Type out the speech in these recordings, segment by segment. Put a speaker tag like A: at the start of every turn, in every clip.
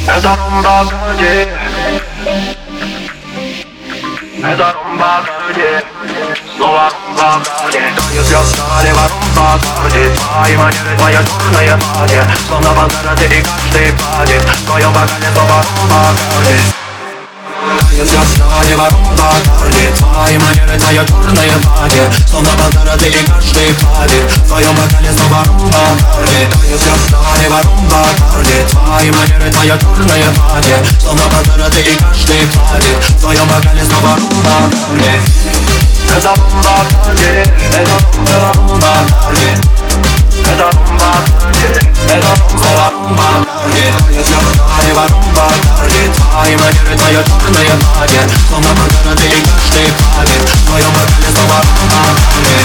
A: Это румба Канди, это румба Канди, снова румба Канди. Танец я сталева румба Канди. Твои манеры, твое черное платье, словно пантера ты и каждый падит. В твоем бокале снова румба Канди. Танец я сталева румба Канди. Твои манеры, твое черное платье, словно пантера ты и каждый падит. В твоем бокале снова румба Канди. Танец я сталева румба Канди. Твои манеры, твое черное платье, словно пантера ты и каждый падит. В твоем бокале снова румба Канди. Это румба Канди, это румба Канди, это румба Канди, это румба Канди. Танец я сталева румба Канди. Твои манеры, твое черное платье, словно пантера ты и каждый падит. В твоем бокале снова румба Канди.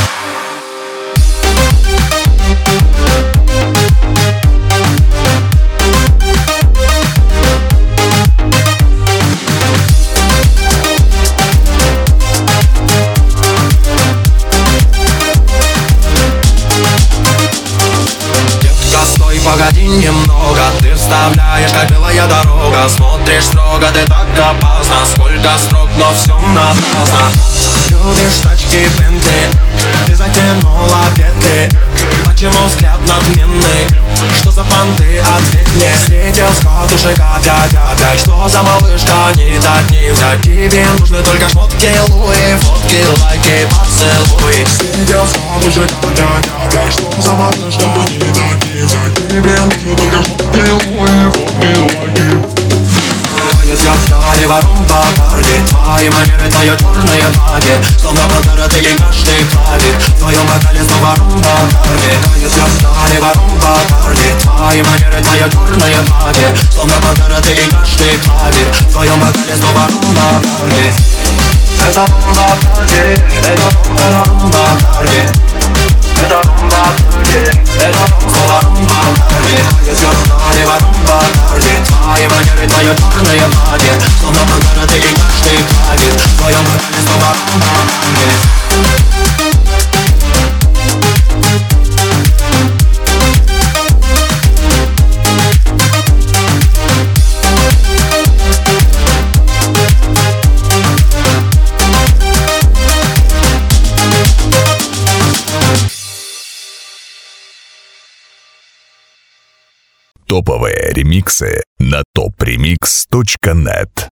A: Погоди немного, ты вставляешь, как белая дорога. Смотришь строго, ты так опасно. Сколько строк, но все напрасно. Любишь тачки Бентли, ты затянула петли. Почему взгляд надменный? Что за понты, ответь мне. Слетел с катушек опять. Что за малышка, не дать не взять. Тебе нужны только шмотки Луи, фотки, лайки, поцелуй. Слетел с катушек опять. Что за малышка, не дать не взять. Тебе нужны только шмотки Луи, фотки, лайки. Танец я сталева румба Канди. Твои манеры, твое черное платье, словно пантера ты и каждый падит. В твоем бокале снова румба Канди. Танец я сталева румба Канди. Твои манеры, твое черное платье, словно пантера ты и каждый падит. В твоем бокале снова румба Канди. Это румба Канди, это румба Канди, это румба Канди, это румба Канди. Танец я сталева румба Канди. Твои манеры, твое черное платье, словно пантера ты и каждый падит. В твоем бокале снова румба Канди.
B: Топовые ремиксы на topremix.net.